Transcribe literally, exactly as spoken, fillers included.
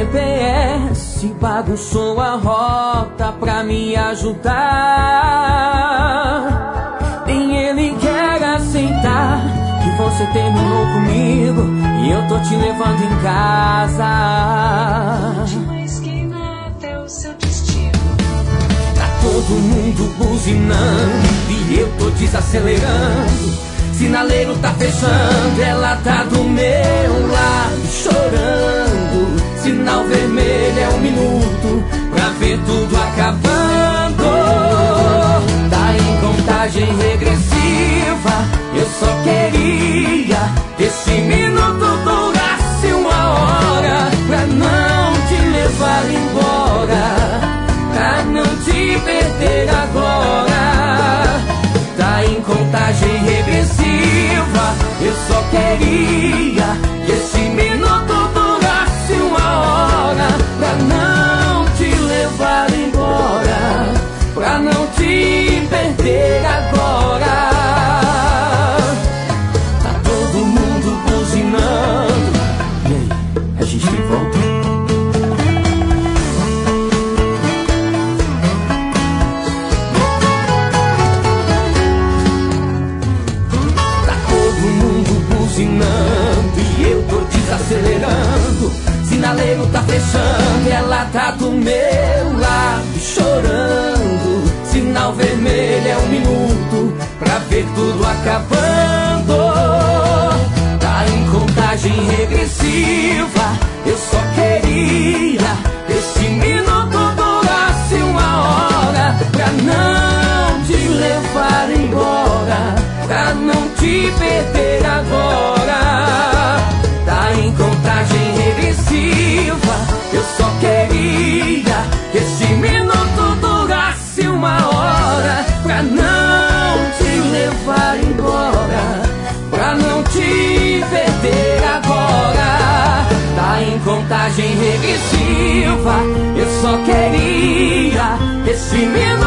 G P S bagunçou a rota pra me ajudar. Nem ele quer aceitar que você terminou comigo e eu tô te levando em casa. Última esquina até o seu destino. Tá todo mundo buzinando e eu tô desacelerando. Sinaleiro tá fechando, ela tá do meu lado chorando. Sinal vermelho é um minuto pra ver tudo acabando. Tá em contagem regressiva, eu só queria que esse minuto durasse uma hora pra não te levar embora, pra não te perder agora. Tá em contagem regressiva, eu só queria que esse minuto durasse uma hora pra não te levar embora, pra não te perder agora. Tá todo mundo buzinando. E aí, a gente tem volta? E eu tô desacelerando. Sinaleiro tá fechando, ela tá do meu lado chorando. Sinal vermelho é um minuto pra ver tudo acabando. Tá em contagem regressiva, eu só queria que esse minuto durasse uma hora pra não te levar embora, pra não te perder agora. Tá em contagem regressiva, eu só queria que esse minuto durasse uma hora pra não te levar embora, pra não te perder agora. Tá em contagem regressiva, eu só queria que esse minuto